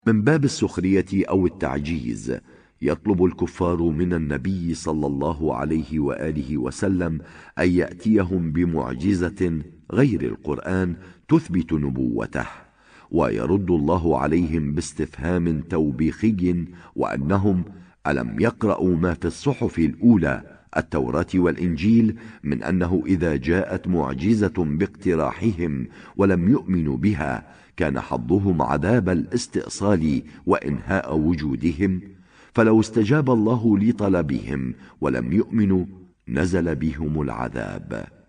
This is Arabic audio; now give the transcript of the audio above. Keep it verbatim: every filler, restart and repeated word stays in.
من باب السخرية أو التعجيز يطلب الكفار من النبي صلى الله عليه وآله وسلم أن يأتيهم بمعجزة غير القرآن تثبت نبوته، ويرد الله عليهم باستفهام توبيخي، وأنهم ألم يقرأوا ما في الصحف الأولى التوراة والإنجيل من أنه إذا جاءت معجزة باقتراحهم ولم يؤمنوا بها كان حظهم عذاب الاستئصال وإنهاء وجودهم، فلو استجاب الله لطلبهم ولم يؤمنوا نزل بهم العذاب.